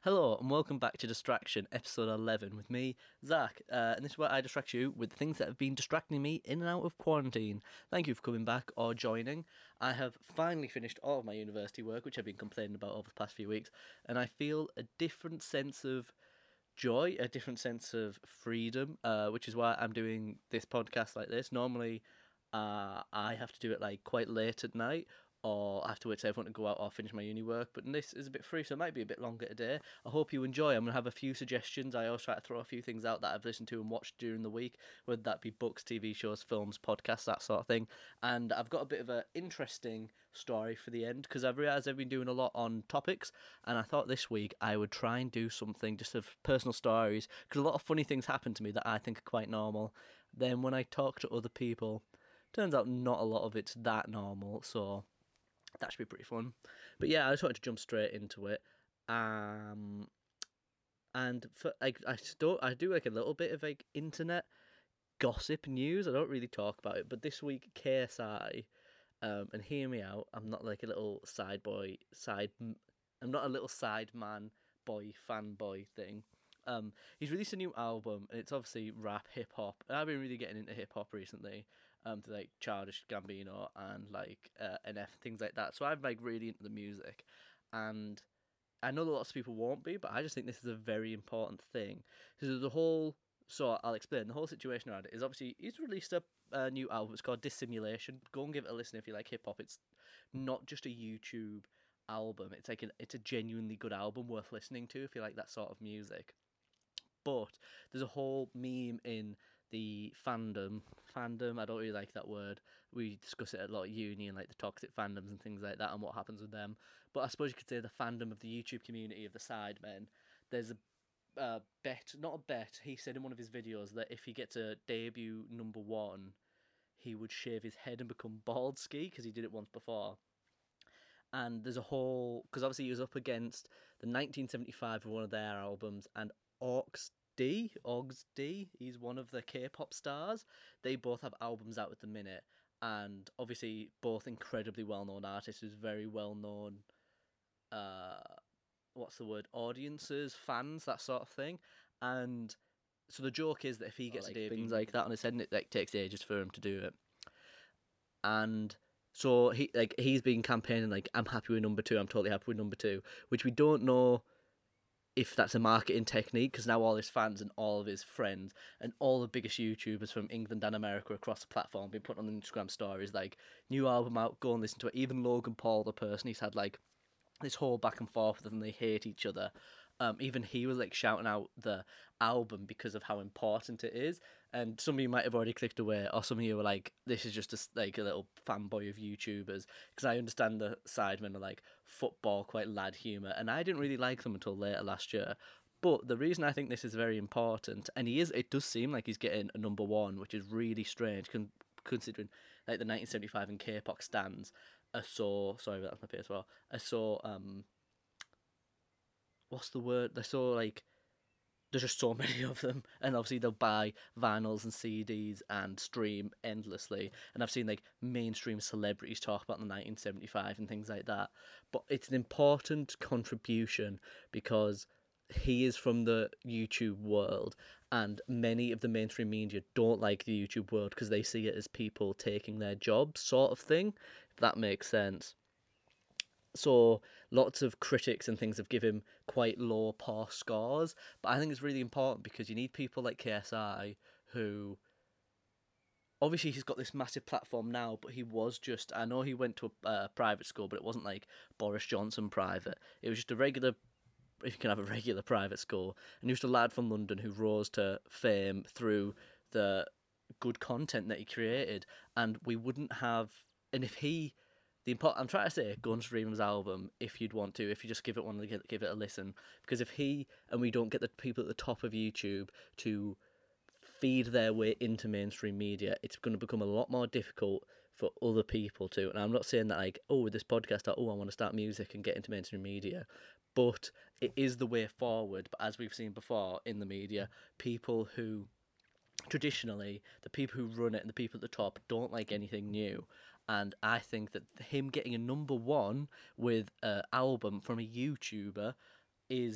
Hello and welcome back to Distraction, episode 11, with me, Zach. And this is where I distract you with things that have been distracting me in and out of quarantine. Thank you for coming back or joining. I have finally finished all of my university work, which I've been complaining about over the past few weeks, and I feel a different sense of joy, a different sense of freedom, which is why I'm doing this podcast like this. Normally, I have to do it like quite late at night, or I have to wait till everyone to go out or finish my uni work. But this is a bit free, so it might be a bit longer today. I hope you enjoy. I'm gonna have a few suggestions. I always try to throw a few things out that I've listened to and watched during the week, whether that be books, TV shows, films, podcasts, that sort of thing. And I've got a bit of an interesting story for the end because I've realised I've been doing a lot on topics, and I thought this week I would try and do something just of personal stories because a lot of funny things happen to me that I think are quite normal. Then when I talk to other people, turns out not a lot of it's that normal, so that should be pretty fun. But yeah, I just wanted to jump straight into it. Um, and for like, I do like a little bit of like internet gossip news. I don't really talk about it, but this week KSI, and hear me out. I'm not like a little side boy side. I'm not a little side man boy fanboy thing. He's released a new album, and it's obviously rap, hip hop. And I've been really getting into hip hop recently, to like Childish Gambino and like NF things like that. So I'm like really into the music, and I know that lots of people won't be, but I just think this is a very important thing. So the whole, so I'll explain. The whole situation around it is obviously he's released a new album. It's called Dissimulation. Go and give it a listen if you like hip hop. It's not just a YouTube album. It's like it's a genuinely good album worth listening to if you like that sort of music. But there's a whole meme in the fandom. Fandom, I don't really like that word. We discuss it a lot at uni and like the toxic fandoms and things like that and what happens with them. But I suppose you could say the fandom of the YouTube community of the Sidemen. There's a bet, not a bet. He said in one of his videos that if he gets a debut number one, he would shave his head and become bald ski because he did it once before. And there's a whole, because obviously he was up against the 1975 of one of their albums and Orgs D. He's one of the K-pop stars. They both have albums out at the minute, and obviously both incredibly well-known artists who's very well-known. Uh, what's the word? Audiences, fans, that sort of thing. And so the joke is that if he gets like, a debut, things like that on his head, and it like takes ages for him to do it. And so he's been campaigning like, I'm happy with number two. I'm totally happy with number two, which we don't know if that's a marketing technique, because now all his fans and all of his friends and all the biggest YouTubers from England and America across the platform have been putting on Instagram stories like, new album out, go and listen to it. Even Logan Paul, the person, he's had like this whole back and forth with them, they hate each other. Even he was like shouting out the album because of how important it is, and some of you might have already clicked away, or some of you were like, "This is just like a little fanboy of YouTubers." Because I understand the Sidemen are like football, quite lad humor, and I didn't really like them until later last year. But the reason I think this is very important, and it does seem like he's getting a number one, which is really strange, considering like the 1975 and K-pop stands are so sorry, that's my PS4. Are so what's the word? They're so like there's just so many of them, and obviously they'll buy vinyls and CDs and stream endlessly. And I've seen like mainstream celebrities talk about the 1975 and things like that. But it's an important contribution because he is from the YouTube world, and many of the mainstream media don't like the YouTube world because they see it as people taking their jobs, sort of thing, if that makes sense. So lots of critics and things have given him quite low par scores, but I think it's really important because you need people like KSI who obviously he's got this massive platform now, but he was just, I know he went to a private school, but it wasn't like Boris Johnson private. It was just a regular, if you can have a regular private school, and he was just a lad from London who rose to fame through the good content that he created, and we wouldn't have, and if he I'm trying to say, go and stream his album if you'd want to, if you just give it a listen. Because if he and we don't get the people at the top of YouTube to feed their way into mainstream media, it's going to become a lot more difficult for other people to. And I'm not saying that like, oh, with this podcast, I want to start music and get into mainstream media, but it is the way forward. But as we've seen before in the media, people who traditionally, the people who run it and the people at the top don't like anything new. And I think that him getting a number one with an album from a YouTuber is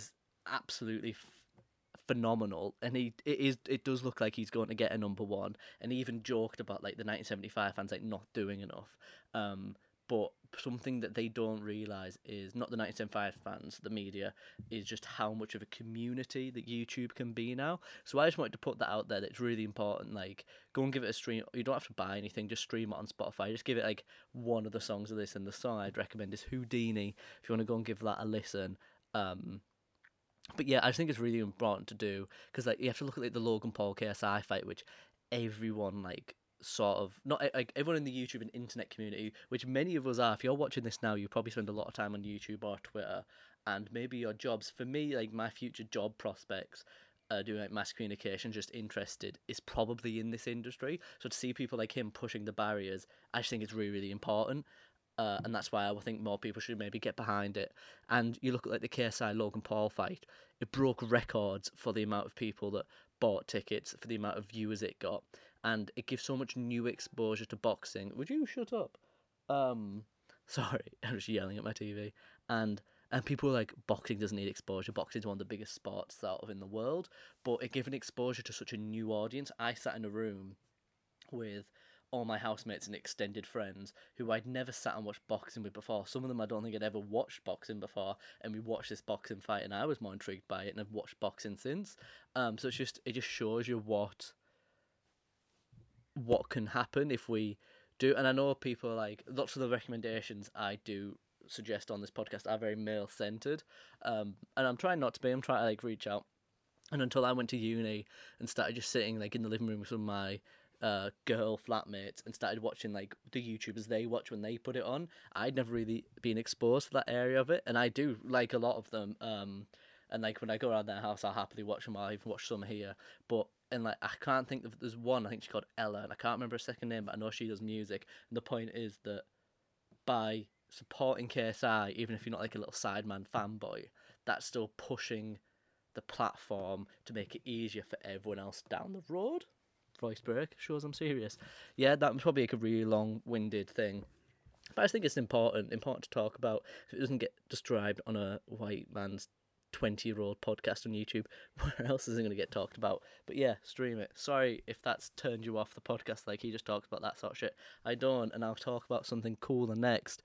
absolutely phenomenal, and it does look like he's going to get a number one. And he even joked about like the 1975 fans like not doing enough. But something that they don't realize is not the 1975 fans, the media, is just how much of a community that YouTube can be now. So I just wanted to put that out there. That it's really important. Like, go and give it a stream. You don't have to buy anything. Just stream it on Spotify. Just give it like one of the songs of this. And the song I'd recommend is Houdini. If you want to go and give that a listen. But yeah, I just think it's really important to do, because like you have to look at like the Logan Paul KSI fight, which everyone like sort of not like everyone in the YouTube and internet community, which many of us are. If you're watching this now, you probably spend a lot of time on YouTube or Twitter, and maybe your jobs. For me, like my future job prospects, doing like mass communication, just interested, is probably in this industry. So to see people like him pushing the barriers, I just think it's really really important. And that's why I would think more people should maybe get behind it. And you look at like the KSI Logan Paul fight; it broke records for the amount of people that bought tickets, for the amount of viewers it got, and it gives so much new exposure to boxing. Would you shut up? Sorry, I'm just yelling at my TV. And people are like, boxing doesn't need exposure. Boxing is one of the biggest sports sort of in the world, but it given exposure to such a new audience. I sat in a room with all my housemates and extended friends who I'd never sat and watched boxing with before. Some of them I don't think I'd ever watched boxing before, and we watched this boxing fight, and I was more intrigued by it, and I've watched boxing since. So it just shows you what can happen if we do. And I know people like lots of the recommendations I do suggest on this podcast are very male centered, and I'm trying not to be. I'm trying to like reach out. And until I went to uni and started just sitting like in the living room with some of my girl flatmates and started watching like the YouTubers they watch when they put it on, I'd never really been exposed to that area of it, and I do like a lot of them. And like when I go around their house, I'll happily watch them. I'll even watch some here. But and like I can't think of there's one I think she's called Ella, and I can't remember her second name, but I know she does music. And the point is that by supporting KSI, even if you're not like a little sideman fanboy, that's still pushing the platform to make it easier for everyone else down the road. Voice break shows I'm serious. Yeah, that was probably like a really long-winded thing, but I just think it's important to talk about. If it doesn't get described on a white man's 20-year-old podcast on YouTube, where else is it going to get talked about? But yeah, stream it. Sorry if that's turned you off the podcast, like he just talks about that sort of shit. I don't, and I'll talk about something cooler next.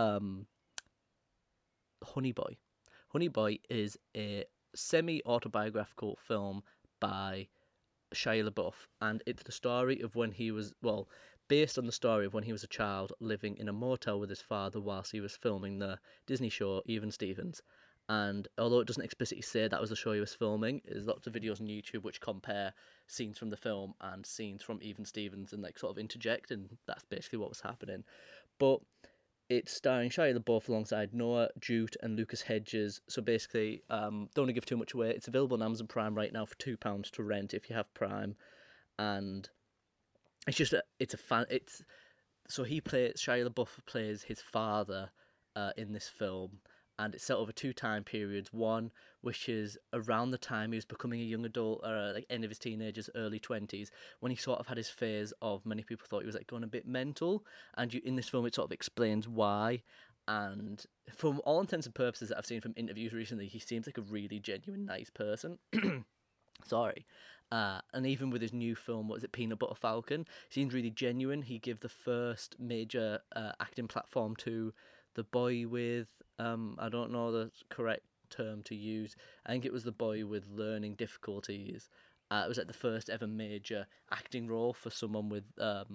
Honey Boy. Honey Boy is a semi-autobiographical film by Shia LaBeouf, and it's the story of when he was, well, based on the story of when he was a child living in a motel with his father whilst he was filming the Disney show Even Stevens. And although it doesn't explicitly say that was the show he was filming, there's lots of videos on YouTube which compare scenes from the film and scenes from Even Stevens and like sort of interject, and that's basically what was happening. But it's starring Shia LaBeouf alongside Noah Jute and Lucas Hedges. So basically, don't want to give too much away. It's available on Amazon Prime right now for £2 to rent if you have Prime, and it's a fan. It's so Shia LaBeouf plays his father in this film, and it's set over two time periods. One, which is around the time he was becoming a young adult, or like end of his teenagers, early 20s, when he sort of had his phase of many people thought he was like going a bit mental. And in this film, it sort of explains why. And from all intents and purposes that I've seen from interviews recently, he seems like a really genuine, nice person. Sorry. And even with his new film, what is it, Peanut Butter Falcon, he seems really genuine. He gave the first major acting platform to the boy with I don't know the correct term to use. I think it was the boy with learning difficulties. It was like the first ever major acting role for someone with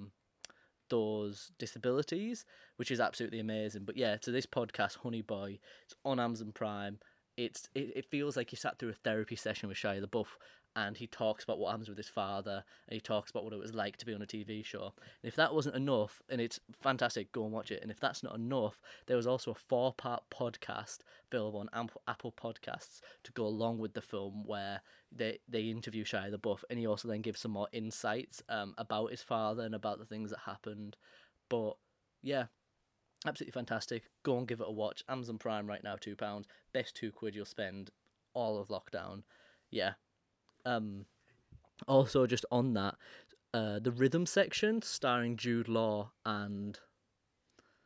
those disabilities, which is absolutely amazing. But yeah, to this podcast, Honey Boy, it's on Amazon Prime. It feels like you sat through a therapy session with Shia LaBeouf, and he talks about what happens with his father, and he talks about what it was like to be on a TV show. And if that wasn't enough, and it's fantastic, go and watch it. And if that's not enough, there was also a 4-part podcast available on Apple Podcasts to go along with the film, where they interview Shia LaBeouf, and he also then gives some more insights about his father and about the things that happened. But yeah, absolutely fantastic. Go and give it a watch. Amazon Prime right now, £2. Best £2 you'll spend all of lockdown. Yeah. Also, just on that, the rhythm section starring Jude Law and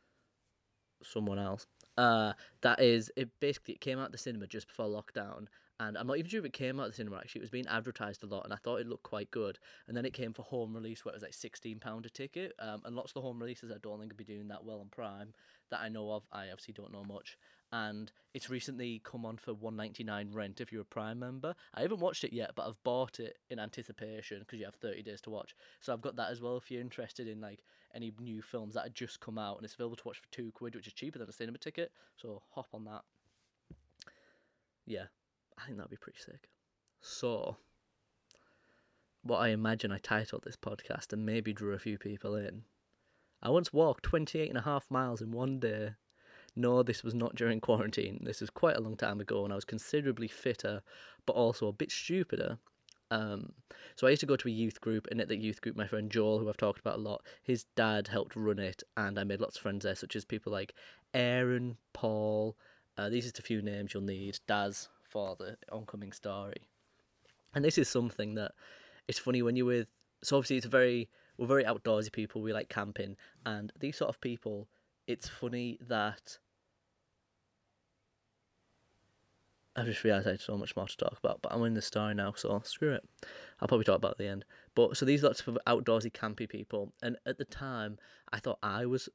someone else. That is it. Basically, it came out the cinema just before lockdown, And I'm not even sure if it came out of the cinema, actually. It was being advertised a lot, and I thought it looked quite good. And then it came for home release, where it was like £16 a ticket. And lots of the home releases I don't think would be doing that well on Prime that I know of. I obviously don't know much. And it's recently come on for £1.99 rent if you're a Prime member. I haven't watched it yet, but I've bought it in anticipation because you have 30 days to watch. So I've got that as well if you're interested in like any new films that had just come out, and it's available to watch for £2, which is cheaper than a cinema ticket. So hop on that. Yeah, I think that'd be pretty sick. So, what I imagine I titled this podcast and maybe drew a few people in. I once walked 28.5 miles in one day. No, this was not during quarantine. This was quite a long time ago, and I was considerably fitter, but also a bit stupider. So I used to go to a youth group, and at the youth group, my friend Joel, who I've talked about a lot, his dad helped run it, and I made lots of friends there, such as people like Aaron, Paul. These are just a few names you'll need. Daz for the oncoming story. And this is something that it's funny when you're with. So obviously, we're very outdoorsy people. We like camping, and these sort of people. It's funny that I just realised I had so much more to talk about, but I'm in the story now, so screw it. I'll probably talk about it at the end. But so these lots of outdoorsy, campy people, and at the time, I thought I was,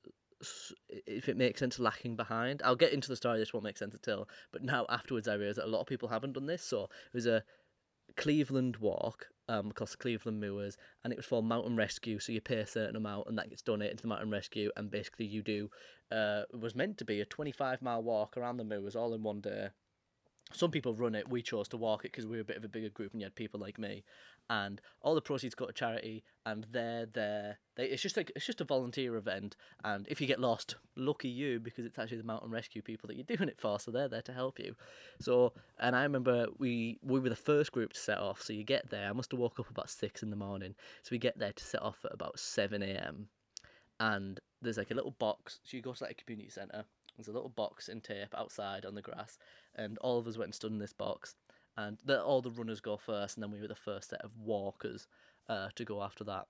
if it makes sense, lacking behind. I'll get into the story, this won't make sense until, but now afterwards I realised that a lot of people haven't done this, so it was a Cleveland walk across the Cleveland moors, and it was for mountain rescue, so you pay a certain amount and that gets donated to the mountain rescue, and basically you do, it was meant to be a 25-mile walk around the moors all in one day. Some people run it. We chose to walk it because we were a bit of a bigger group, and you had people like me. And all the proceeds go to charity. And they're there. It's just a volunteer event. And if you get lost, lucky you, because it's actually the mountain rescue people that you're doing it for. So they're there to help you. So, and I remember we were the first group to set off. So you get there. I must have woke up about 6 in the morning. So we get there to set off at about 7 a.m. And there's like a little box. So you go to like a community centre. There's a little box in tape outside on the grass, and all of us went and stood in this box. And all the runners go first, and then we were the first set of walkers to go after that.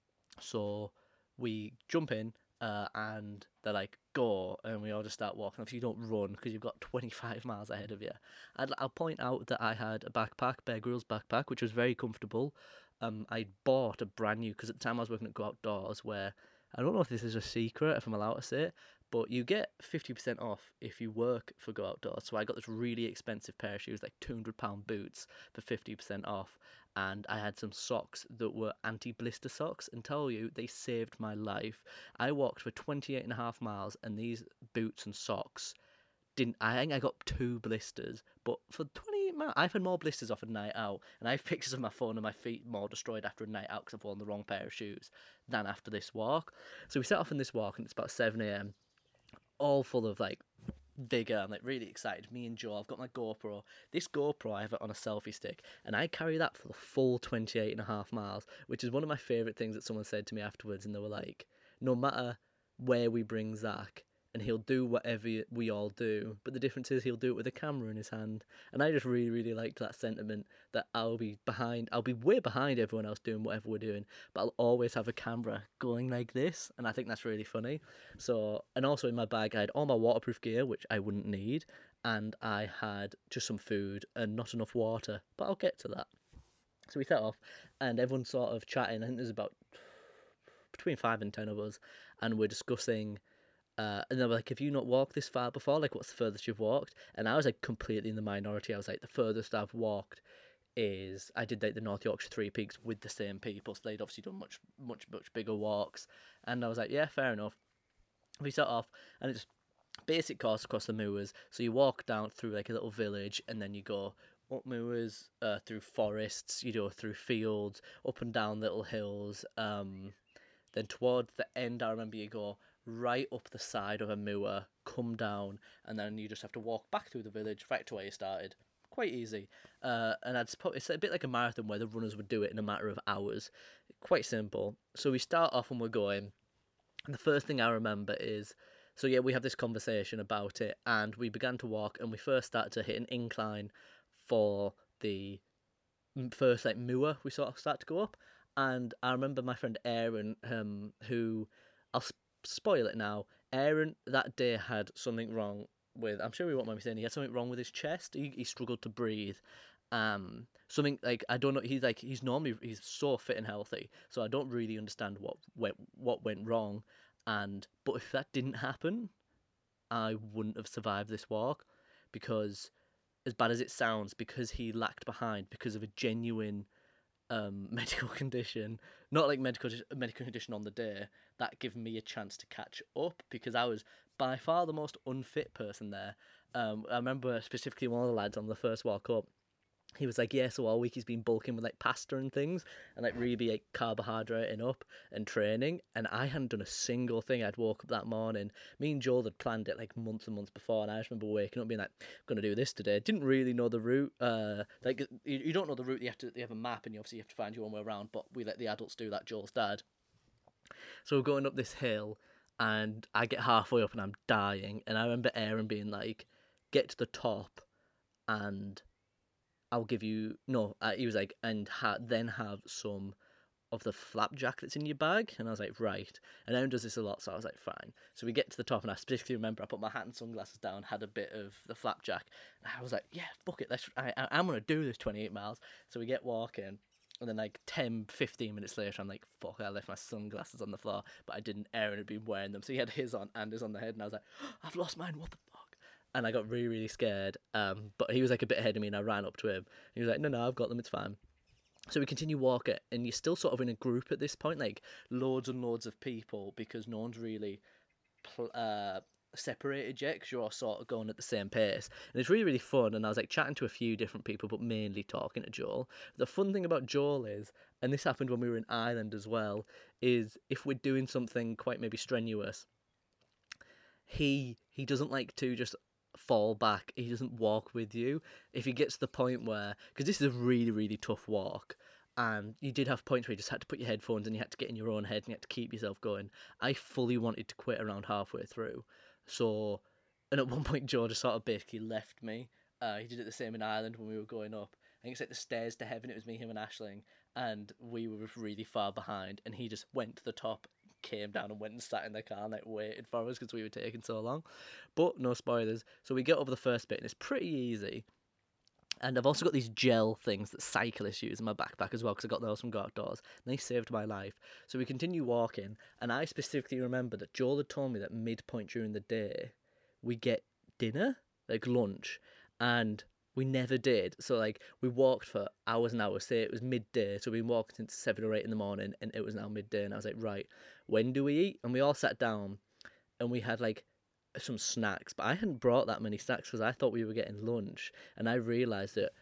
So we jump in, and they're like, go, and we all just start walking. If you don't run, because you've got 25 miles ahead of you. I'll point out that I had a backpack, Bear Grylls backpack, which was very comfortable. I bought a brand new, because at the time I was working at Go Outdoors, where, I don't know if this is a secret, if I'm allowed to say it, but you get 50% off if you work for Go Outdoors. So I got this really expensive pair of shoes, like £200 boots, for 50% off. And I had some socks that were anti-blister socks, and tell you, they saved my life. I walked for 28.5 miles, and these boots and socks didn't. I think I got 2 blisters, but for 28 miles, I've had more blisters off a night out, and I have pictures of my phone and my feet more destroyed after a night out because I've worn the wrong pair of shoes than after this walk. So we set off on this walk, and it's about 7 a.m. all full of like vigor. I'm like really excited. Me and Joe, I've got my GoPro. This GoPro, I have it on a selfie stick, and I carry that for the full 28.5 miles, which is one of my favourite things that someone said to me afterwards, and they were like, no matter where we bring Zach, and he'll do whatever we all do, but the difference is he'll do it with a camera in his hand. And I just really, really liked that sentiment, that I'll be way behind everyone else doing whatever we're doing, but I'll always have a camera going like this, and I think that's really funny. So, and also in my bag I had all my waterproof gear, which I wouldn't need, and I had just some food and not enough water, but I'll get to that. So we set off, and everyone's sort of chatting. I think there's about between 5 and 10 of us, and we're discussing. And they were like, have you not walked this far before? Like, what's the furthest you've walked? And I was like completely in the minority. I was like, the furthest I've walked is, I did like the North Yorkshire Three Peaks with the same people. So they'd obviously done much bigger walks. And I was like, yeah, fair enough. We set off, and it's basic course across the moors. So you walk down through like a little village, and then you go up moors, through forests, you go through fields, up and down little hills. Then towards the end, I remember you go right up the side of a moor, come down, and then you just have to walk back through the village right to where you started. Quite easy. And it's a bit like a marathon where the runners would do it in a matter of hours. Quite simple. So we start off and we're going, and the first thing I remember is, so yeah, we have this conversation about it, and we began to walk, and we first started to hit an incline for the first like moor we sort of start to go up. And I remember my friend Aaron, who, I'll spoil it now. Aaron that day had something wrong with. I'm sure he won't mind me saying he had something wrong with his chest. He struggled to breathe. Something like I don't know. He's so fit and healthy, so I don't really understand what went wrong. But if that didn't happen, I wouldn't have survived this walk, because as bad as it sounds, because he lacked behind because of a genuine medical condition, not like medical condition on the day, that gave me a chance to catch up, because I was by far the most unfit person there. I remember specifically one of the lads on the first walk up. He was like, yeah, so all week he's been bulking with like pasta and things, and like really like carbohydrating up and training. And I hadn't done a single thing. I'd woke up that morning. Me and Joel had planned it like months and months before, and I just remember waking up being like, I'm gonna do this today. Didn't really know the route. Like you don't know the route. You have a map, and you obviously have to find your own way around. But we let the adults do that. Joel's dad. So we're going up this hill, and I get halfway up, and I'm dying. And I remember Aaron being like, get to the top, and I'll give you no. He was like, and then have some of the flapjack that's in your bag, and I was like, right. And Aaron does this a lot, so I was like, fine. So we get to the top, and I specifically remember I put my hat and sunglasses down, had a bit of the flapjack, and I was like, yeah, fuck it, I'm gonna do this 28 miles. So we get walking. And then like 10, 15 minutes later, I'm like, fuck, I left my sunglasses on the floor, but I didn't. Aaron had been wearing them. So he had his on and his on the head, and I was like, I've lost mine, what the fuck? And I got really, really scared. But he was like a bit ahead of me, and I ran up to him. He was like, no, I've got them, it's fine. So we continue walking, and you're still sort of in a group at this point, like loads and loads of people, because no one's really separated yet, because you're all sort of going at the same pace. And it's really, really fun. And I was like chatting to a few different people, but mainly talking to Joel. The fun thing about Joel is, and this happened when we were in Ireland as well, is if we're doing something quite maybe strenuous, he doesn't like to just fall back. He doesn't walk with you. If he gets to the point where, because this is a really, really tough walk, and you did have points where you just had to put your headphones and you had to get in your own head and you had to keep yourself going. I fully wanted to quit around halfway through. So, and at one point Joe just sort of basically left me. He did it the same in Ireland when we were going up. I think it's like the stairs to heaven. It was me, him, and Aisling, and we were really far behind. And he just went to the top, came down, and went and sat in the car and like waited for us because we were taking so long. But no spoilers. So we get over the first bit, and it's pretty easy. And I've also got these gel things that cyclists use in my backpack as well, because I got those from Go Outdoors, and they saved my life. So we continue walking, and I specifically remember that Joel had told me that midpoint during the day we get dinner, like lunch, and we never did. So like we walked for hours and hours. Say it was midday, so we've been walking since 7 or 8 in the morning, and it was now midday. And I was like, right, when do we eat? And we all sat down, and we had like some snacks, but I hadn't brought that many snacks because I thought we were getting lunch, and I realised that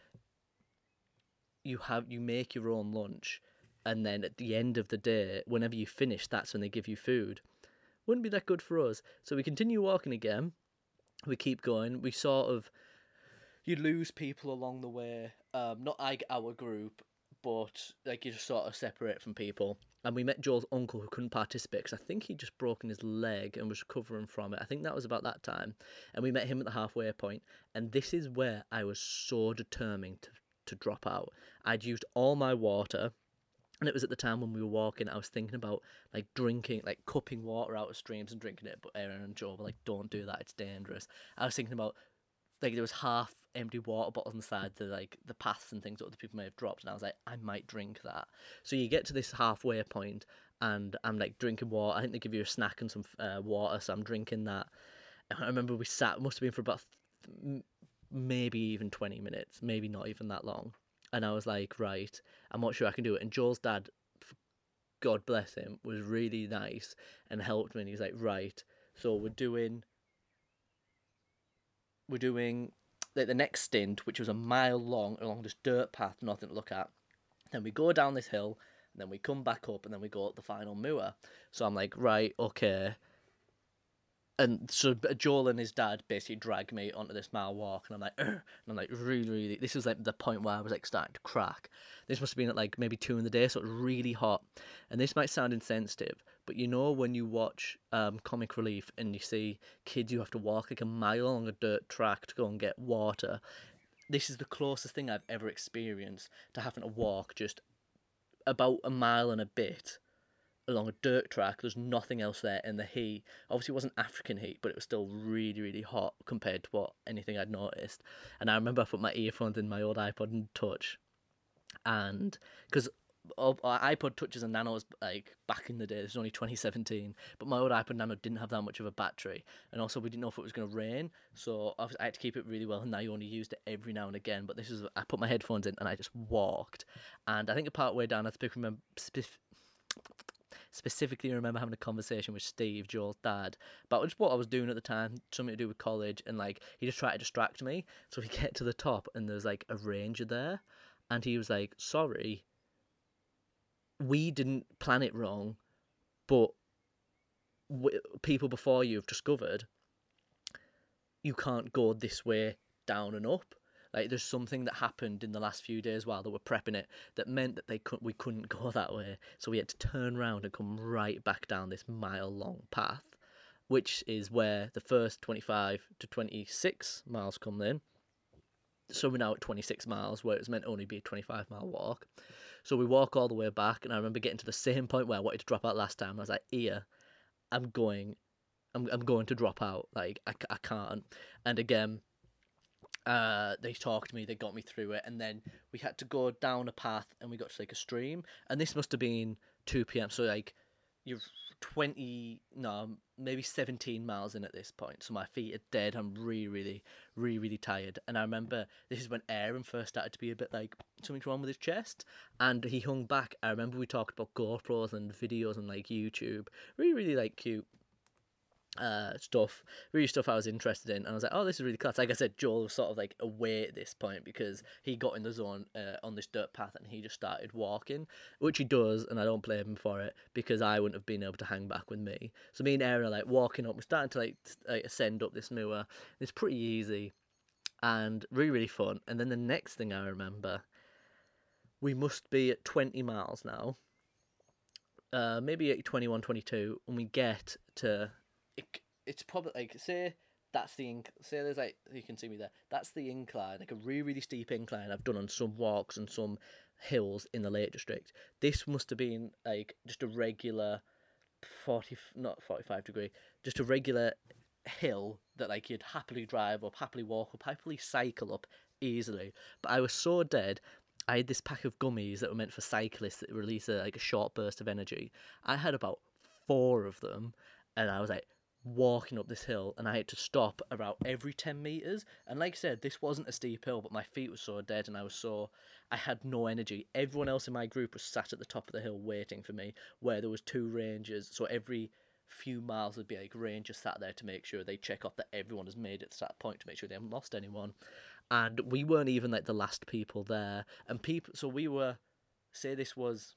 you make your own lunch, and then at the end of the day, whenever you finish, that's when they give you food. Wouldn't be that good for us. So we continue walking again. We keep going. We sort of you lose people along the way. Not like our group, but like you just sort of separate from people. And we met Joel's uncle who couldn't participate because I think he'd just broken his leg and was recovering from it. I think that was about that time. And we met him at the halfway point. And this is where I was so determined to drop out. I'd used all my water. And it was at the time when we were walking, I was thinking about like drinking, like cupping water out of streams and drinking it. But Aaron and Joel were like, don't do that, it's dangerous. I was thinking about like there was half empty water bottles inside the paths and things that other people may have dropped, and I was like, I might drink that. So you get to this halfway point, and I'm like drinking water. I think they give you a snack and some water, so I'm drinking that. And I remember we sat, must have been for about maybe even 20 minutes, maybe not even that long. And I was like, right, I'm not sure I can do it. And Joel's dad, God bless him, was really nice and helped me. And he was like, right, so we're doing like the next stint, which was a mile long along this dirt path, nothing to look at. Then we go down this hill, and then we come back up, and then we go up the final moor. So I'm like, right, okay. And so Joel and his dad basically dragged me onto this mile walk, and I'm like, and I'm like, really, really. This was like the point where I was like starting to crack. This must have been at like maybe 2 in the day, so it was really hot. And this might sound insensitive, but you know when you watch Comic Relief and you see kids who have to walk like a mile along a dirt track to go and get water, this is the closest thing I've ever experienced to having to walk just about a mile and a bit along a dirt track. There's nothing else there, and the heat obviously it wasn't African heat, but it was still really, really hot compared to what anything I'd noticed. And I remember I put my earphones in my old iPod Touch, and because iPod Touches and Nanos like back in the day, this was only 2017, but my old iPod Nano didn't have that much of a battery, and also we didn't know if it was going to rain, so I had to keep it really well, and I only used it every now and again. But this is I put my headphones in and I just walked, and I think the part way down I specifically remember having a conversation with Steve, Joel's dad, about just what I was doing at the time, something to do with college, and like he just tried to distract me. So we get to the top and there's like a ranger there, and he was like, "Sorry, we didn't plan it wrong, but people before you have discovered you can't go this way down and up. Like there's something that happened in the last few days while they were prepping it that meant that we couldn't go that way. So we had to turn around and come right back down this mile-long path, which is where the first 25 to 26 miles come in. So we're now at 26 miles, where it was meant to only be a 25-mile walk. So we walk all the way back, and I remember getting to the same point where I wanted to drop out last time. I was like, "Here, I'm going, I'm going to drop out. Like I can't." And again, they talked to me, they got me through it, and then we had to go down a path, and we got to like a stream, and this must have been 2 p.m. So like you're 20, no, maybe 17 miles in at this point, so my feet are dead. I'm really tired. And I remember this is when Aaron first started to be a bit like something's wrong with his chest, and he hung back. I remember we talked about GoPros and videos and like YouTube, really like cute stuff, really stuff I was interested in, and I was like, "Oh, this is really class." Like I said, Joel was sort of like away at this point because he got in the zone on this dirt path, and he just started walking, which he does, and I don't blame him for it because I wouldn't have been able to hang back with me. So me and Aaron are like walking up. We're starting to like ascend up this moor. It's pretty easy and really fun. And then the next thing I remember, we must be at 20 miles now, maybe at 21, 22, and we get to it's probably like say that's the say there's like you can see me there. That's the incline, like a really steep incline I've done on some walks and some hills in the Lake District. This must have been like just a regular 40, not 45-degree, just a regular hill that like you'd happily drive up, happily walk up, happily cycle up easily. But I was so dead. I had this pack of gummies that were meant for cyclists that release like a short burst of energy. I had about four of them, and I was like walking up this hill, and I had to stop about every 10 meters. And like I said, this wasn't a steep hill, but my feet were so dead, and I had no energy. Everyone else in my group was sat at the top of the hill waiting for me, where there was two rangers. So every few miles would be like rangers sat there to make sure they check off that everyone has made it to that point to make sure they haven't lost anyone. And we weren't even like the last people there. And people, so we were, say this was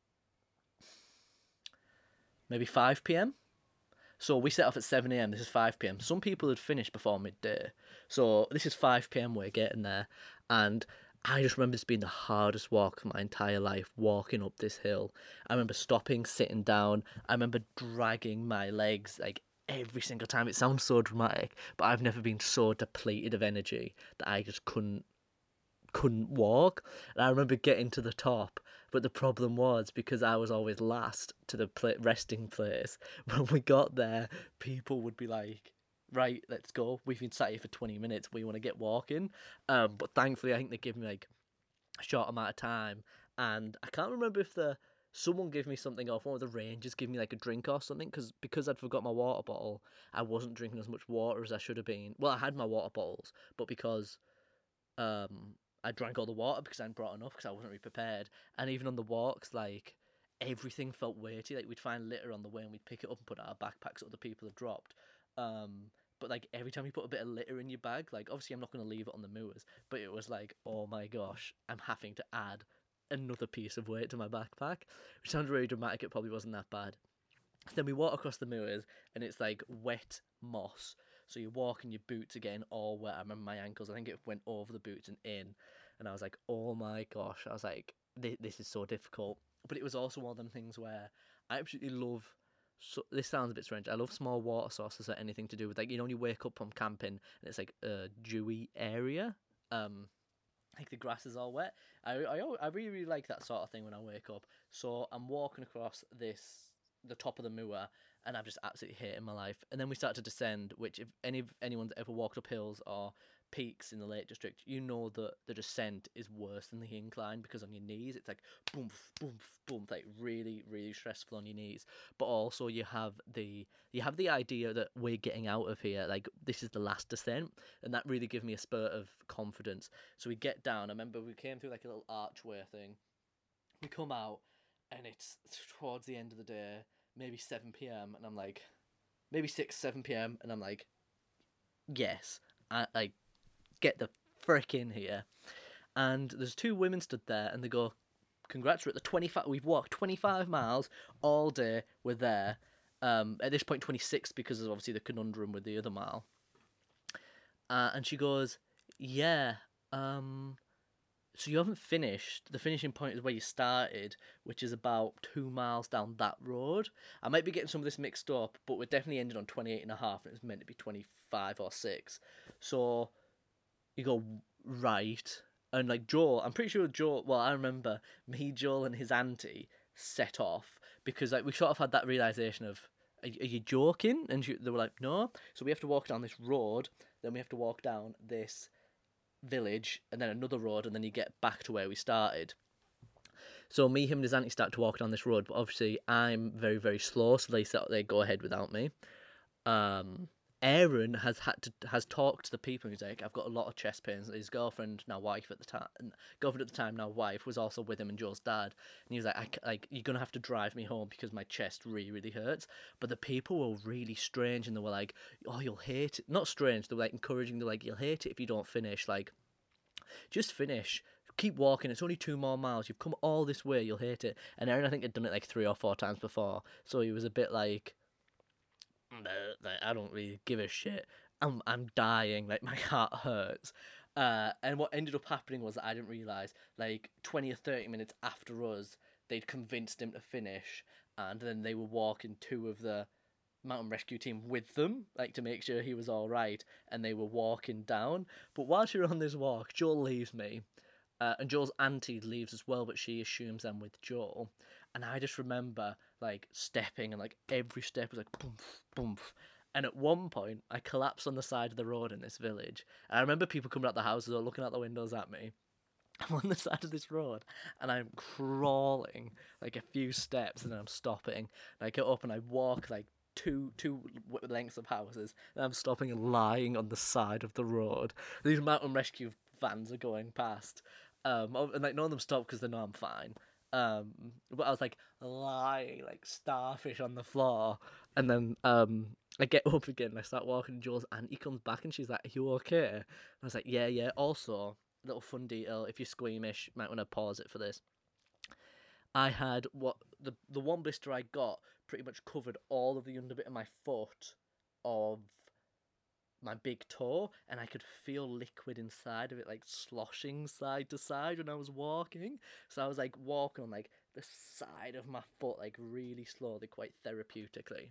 maybe 5 p.m. So we set off at 7 a.m. This is 5 p.m. Some people had finished before midday. So this is 5 p.m. We're getting there. And I just remember this being the hardest walk of my entire life, walking up this hill. I remember stopping, sitting down. I remember dragging my legs like every single time. It sounds so dramatic, but I've never been so depleted of energy that I just couldn't walk. And I remember getting to the top, but the problem was because I was always last to the resting place. When we got there, people would be like, "Right, let's go. We've been sat here for 20 minutes. We want to get walking." But thankfully, I think they gave me like a short amount of time, and I can't remember if someone gave me something off one of the rangers gave me like a drink or something because I'd forgot my water bottle. I wasn't drinking as much water as I should have been. Well, I had my water bottles, but because I drank all the water because I hadn't brought enough because I wasn't really prepared. And even on the walks, like everything felt weighty. Like we'd find litter on the way and we'd pick it up and put it in our backpacks that other people had dropped. But like every time you put a bit of litter in your bag, like obviously I'm not going to leave it on the moors, but it was like, oh my gosh, I'm having to add another piece of weight to my backpack, which sounds really dramatic. It probably wasn't that bad. Then we walk across the moors and it's like wet moss. So you walk in your boots again, all wet. I remember my ankles, I think it went over the boots and in. And I was like, oh my gosh. I was like, this is so difficult. But it was also one of them things where I absolutely love. So this sounds a bit strange. I love small water sources or anything to do with like when you wake up from camping and it's like a dewy area. Like the grass is all wet. I really like that sort of thing when I wake up. So I'm walking across this the top of the moor, and I've just absolutely hated my life. And then we start to descend, which if anyone's ever walked up hills or peaks in the Lake District, you know that the descent is worse than the incline, because on your knees it's like boom, boom, boom, like really, really stressful on your knees. But also you have the idea that we're getting out of here, like this is the last descent, and that really gave me a spurt of confidence. So we get down. I remember we came through like a little archway thing. We come out, and it's towards the end of the day, maybe 7 p.m., and I'm like, maybe 6, 7 p.m., and I'm like, yes, I like get the frick in here. And there's two women stood there, and they go, "Congrats, we're at the 25. We've walked 25 miles all day. We're there." At this point, 26, because of obviously the conundrum with the other mile. And she goes, "Yeah, so you haven't finished. The finishing point is where you started, which is about 2 miles down that road. I might be getting some of this mixed up, but we're definitely ending on 28 and a half, and it was meant to be 25 or 6. So you go, right. And like Joel, I'm pretty sure Joel, well, I remember me, Joel, and his auntie set off, because like we sort of had that realization of, are you joking? And they were like, no. So we have to walk down this road, then we have to walk down this village, and then another road, and then you get back to where we started. So me, him, and his auntie start to walk down this road, but obviously I'm very, very slow, so they go ahead without me. Aaron has talked to the people. He's like, I've got a lot of chest pains. His girlfriend, now wife at the time, now wife, was also with him, and Joe's dad. And he was like, you're gonna have to drive me home because my chest really, really hurts. But the people were really strange, and they were like, oh, you'll hate it. Not strange. They were like encouraging. They're like, you'll hate it if you don't finish. Like, just finish. Keep walking. It's only 2 more miles. You've come all this way. You'll hate it. And Aaron, I think, had done it like 3 or 4 times before, so he was a bit like, I don't really give a shit. I'm dying. Like, my heart hurts. And what ended up happening was that I didn't realise, like 20 or 30 minutes after us, they'd convinced him to finish, and then they were walking two of the mountain rescue team with them, like to make sure he was all right, and they were walking down. But whilst you're on this walk, Joel leaves me, and Joel's auntie leaves as well, but she assumes I'm with Joel. And I just remember like stepping, and like every step was like boom, boom. And at one point, I collapsed on the side of the road in this village. And I remember people coming out the houses or looking out the windows at me. I'm on the side of this road, and I'm crawling like a few steps, and then I'm stopping. And I get up and I walk like two lengths of houses, and I'm stopping and lying on the side of the road. These mountain rescue vans are going past, and like none of them stop because they know I'm fine. But I was like lying like starfish on the floor, and then I get up again and I start walking, and Jules' auntie comes back and she's like, "Are you okay?" And I was like, "Yeah, yeah." Also, little fun detail: if you're squeamish, might want to pause it for this. I had what the one blister I got pretty much covered all of the underbit of my foot, of my big toe, and I could feel liquid inside of it, like sloshing side to side when I was walking. So I was like walking on like the side of my foot, like really slowly, quite therapeutically.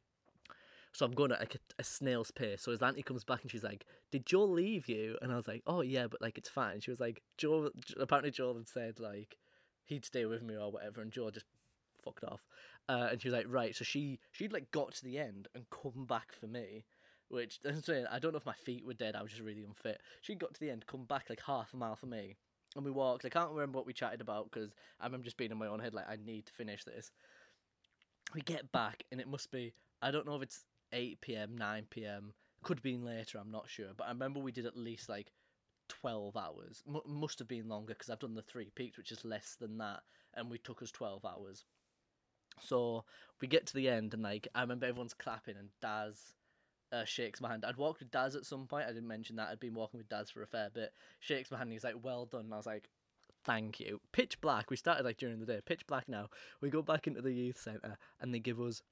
So I'm going at like a snail's pace. So his auntie comes back and she's like, "Did Joe leave you?" And I was like, "Oh yeah, but like it's fine." She was like, "Joe." Apparently Joe had said like he'd stay with me or whatever, and Joe just fucked off. And she was like, "Right." So she'd like got to the end and come back for me. Which I'm saying, I don't know if my feet were dead. I was just really unfit. She got to the end, come back like half a mile for me, and we walked. I can't remember what we chatted about because I remember just being in my own head like I need to finish this. We get back and it must be, I don't know if it's 8 p.m., 9 p.m. Could have been later, I'm not sure. But I remember we did at least like 12 hours. Must have been longer because I've done the 3 peaks, which is less than that. And we took us 12 hours. So we get to the end and like I remember everyone's clapping and Daz shakes my hand. I'd walked with Daz at some point. I didn't mention that. I'd been walking with Daz for a fair bit. Shakes my hand and he's like, "Well done." And I was like, "Thank you." Pitch black. We started like during the day. Pitch black now. We go back into the youth centre and they give us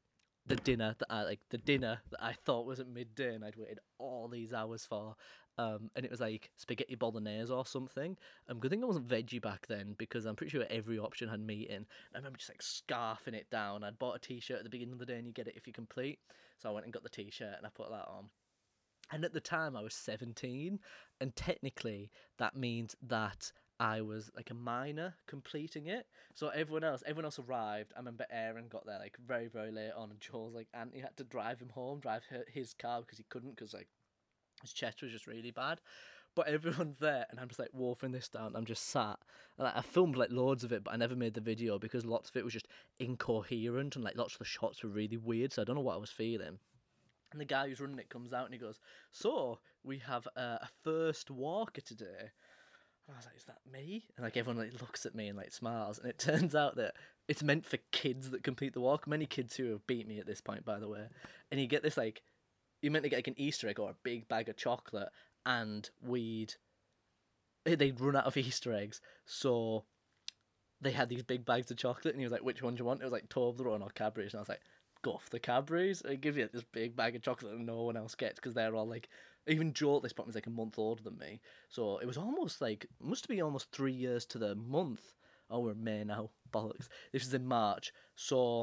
the dinner that I thought was at midday and I'd waited all these hours for. And it was like spaghetti bolognese or something. Good thing I wasn't veggie back then because I'm pretty sure every option had meat in. I remember just like scarfing it down. I'd bought a t-shirt at the beginning of the day and you get it if you complete. So I went and got the t-shirt and I put that on. And at the time I was 17, and technically that means that I was like a minor completing it. So everyone else arrived. I remember Aaron got there like very, very late on, and Joel's like Auntie had to drive him home, drive his car because he couldn't because like his chest was just really bad. But everyone's there, and I'm just like wolfing this down. I'm just sat, and like, I filmed like loads of it, but I never made the video because lots of it was just incoherent, and like lots of the shots were really weird. So I don't know what I was feeling. And the guy who's running it comes out and he goes, "So we have a first walker today." And I was like, "Is that me?" And like everyone like looks at me and like smiles. And it turns out that it's meant for kids that complete the walk. Many kids who have beat me at this point, by the way. And you get this like, you're meant to get like an Easter egg or a big bag of chocolate, and they'd run out of Easter eggs, so they had these big bags of chocolate, and he was like, "Which one do you want?" It was like Toblerone or Cadbury's, and I was like, "Go for the Cadbury's." It gives you this big bag of chocolate that no one else gets because they're all like, even Joel at this point was like a month older than me, so it was almost like must be almost 3 years to the month. Oh, we're in May now, bollocks. This is in March, so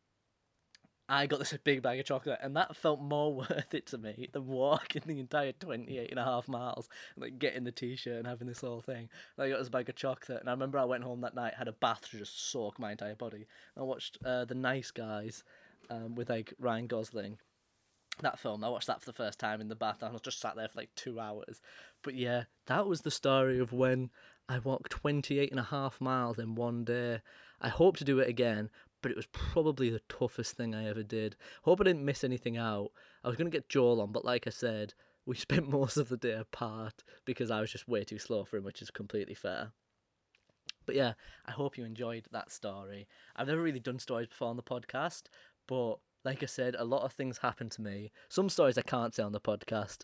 I got this big bag of chocolate, and that felt more worth it to me than walking the entire 28 and a half miles, and, like, getting the t-shirt and having this whole thing. And I got this bag of chocolate, and I remember I went home that night, had a bath to just soak my entire body. I watched The Nice Guys with, like, Ryan Gosling. That film, I watched that for the first time in the bath, and I was just sat there for, like, 2 hours. But yeah, that was the story of when I walked 28 and a half miles in one day. I hope to do it again, but it was probably the toughest thing I ever did. Hope I didn't miss anything out. I was going to get Joel on, but like I said, we spent most of the day apart because I was just way too slow for him, which is completely fair. But yeah, I hope you enjoyed that story. I've never really done stories before on the podcast, but like I said, a lot of things happen to me. Some stories I can't say on the podcast.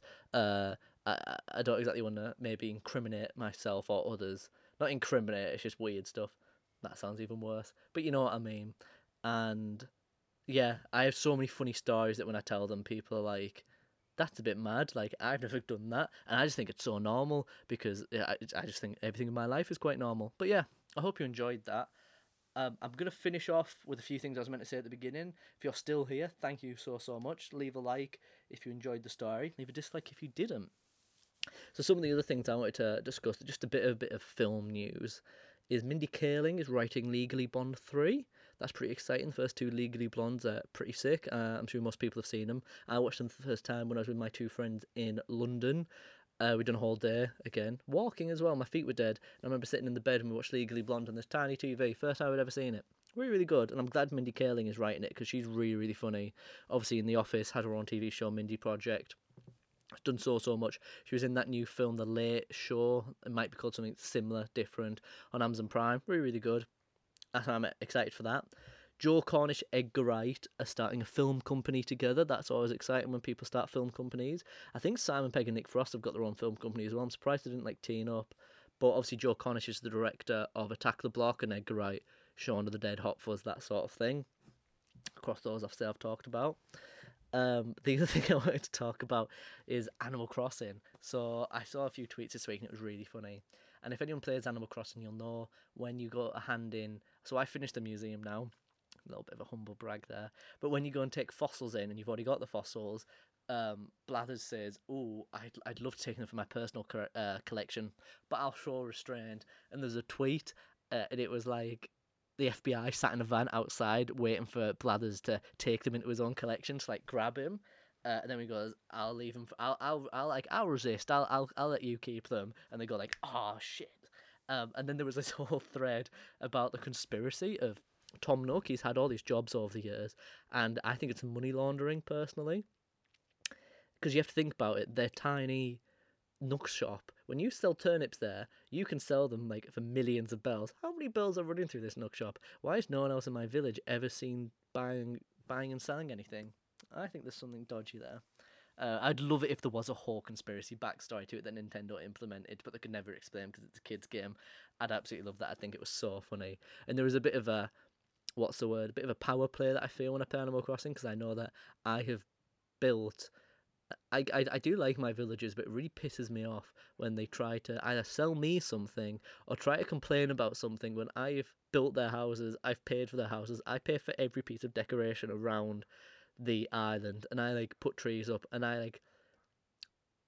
I don't exactly want to maybe incriminate myself or others. Not incriminate, it's just weird stuff. That sounds even worse. But you know what I mean. And yeah, I have so many funny stories that when I tell them, people are like, "That's a bit mad." Like, I've never done that, and I just think it's so normal because yeah, I just think everything in my life is quite normal. But yeah, I hope you enjoyed that. I'm gonna finish off with a few things I was meant to say at the beginning. If you're still here, thank you so much. Leave a like if you enjoyed the story. Leave a dislike if you didn't. So some of the other things I wanted to discuss, just a bit of film news, is Mindy Kaling is writing Legally Blonde 3. That's pretty exciting. The first two Legally Blondes are pretty sick. I'm sure most people have seen them. I watched them for the first time when I was with my two friends in London. We done a whole day again, walking as well. My feet were dead. And I remember sitting in the bed and we watched Legally Blonde on this tiny TV. First time I'd ever seen it. Really, really good. And I'm glad Mindy Kaling is writing it because she's really, really funny. Obviously, in The Office, had her own TV show, Mindy Project. Done so much. She was in that new film, The Late Show. It might be called something similar, different, on Amazon Prime. Really, really good. I'm excited for that. Joe Cornish, Edgar Wright are starting a film company together. That's always exciting when people start film companies. I think Simon Pegg and Nick Frost have got their own film company as well. I'm surprised they didn't like team up. But obviously Joe Cornish is the director of Attack the Block, and Edgar Wright, Shaun of the Dead, Hot Fuzz, that sort of thing. Across those I've talked about. The other thing I wanted to talk about is Animal Crossing. So I saw a few tweets this week and it was really funny. And if anyone plays Animal Crossing, you'll know when you go a hand in. So I finished the museum now. A little bit of a humble brag there. But when you go and take fossils in and you've already got the fossils, Blathers says, "Oh, I'd love to take them for my personal collection, but I'll show restraint." And there's a tweet, and it was like, the FBI sat in a van outside waiting for Blathers to take them into his own collection to like grab him. And then he goes, "I'll leave him. I'll resist. I'll let you keep them." And they go like, "Oh shit." And then there was this whole thread about the conspiracy of Tom Nook. He's had all these jobs over the years, and I think it's money laundering personally. Because you have to think about it, they're tiny Nook shop. When you sell turnips there, you can sell them like for millions of bells. How many bells are running through this Nook shop? Why has no one else in my village ever seen buying and selling anything? I think there's something dodgy there. I'd love it if there was a whole conspiracy backstory to it that Nintendo implemented, but they could never explain because it's a kid's game. I'd absolutely love that. I think it was so funny. And there was a bit of a, what's the word? A bit of a power play that I feel when I play Animal Crossing because I know that I have built. I do like my villagers, but it really pisses me off when they try to either sell me something or try to complain about something when I've built their houses, I've paid for their houses, I pay for every piece of decoration around the island, and I like put trees up, and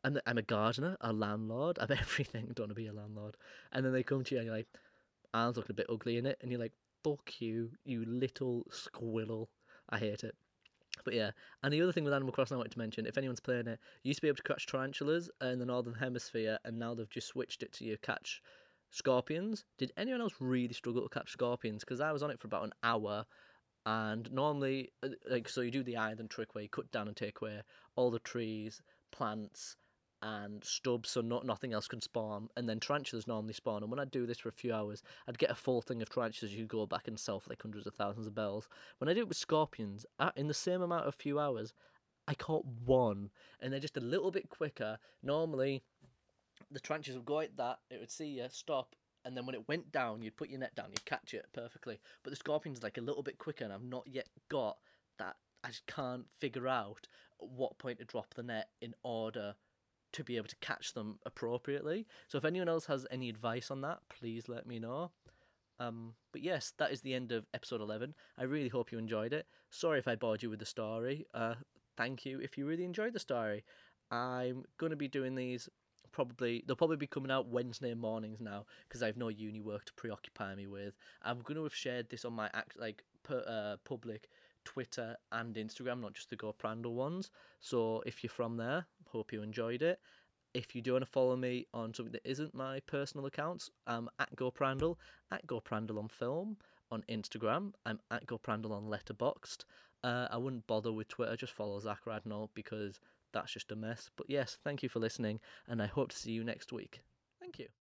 I'm a gardener, a landlord. I'm everything. Don't want to be a landlord. And then they come to you and you're like, Arn's looking a bit ugly in it, and you're like, fuck you, you little squirrel. I hate it. But yeah, and the other thing with Animal Crossing I wanted to mention, if anyone's playing it, you used to be able to catch tarantulas in the Northern Hemisphere, and now they've just switched it to you catch scorpions. Did anyone else really struggle to catch scorpions? Because I was on it for about an hour, and normally, like, so you do the island trick where you cut down and take away all the trees, plants, and stubs, so nothing else can spawn. And then tarantulas normally spawn. And when I do this for a few hours, I'd get a full thing of tarantulas. You go back and sell for like hundreds of thousands of bells. When I do it with scorpions, in the same amount of few hours, I caught one, and they're just a little bit quicker. Normally, the tarantulas would go like that. It would see you stop, and then when it went down, you'd put your net down, you'd catch it perfectly. But the scorpion's like a little bit quicker, and I've not yet got that. I just can't figure out at what point to drop the net in order to be able to catch them appropriately. So if anyone else has any advice on that, please let me know. But yes, that is the end of episode 11. I really hope you enjoyed it. Sorry if I bored you with the story. Thank you if you really enjoyed the story. I'm going to be doing these they'll probably be coming out Wednesday mornings now because I have no uni work to preoccupy me with. I'm going to have shared this on my public Twitter and Instagram, not just the GoPrandle ones. So if you're from there, hope you enjoyed it. If you do want to follow me on something that isn't my personal accounts, I'm at GoPrandle on Film on Instagram. I'm at GoPrandle on Letterboxd. I wouldn't bother with Twitter, just follow Zach Radnall because that's just a mess. But yes, thank you for listening, and I hope to see you next week. Thank you.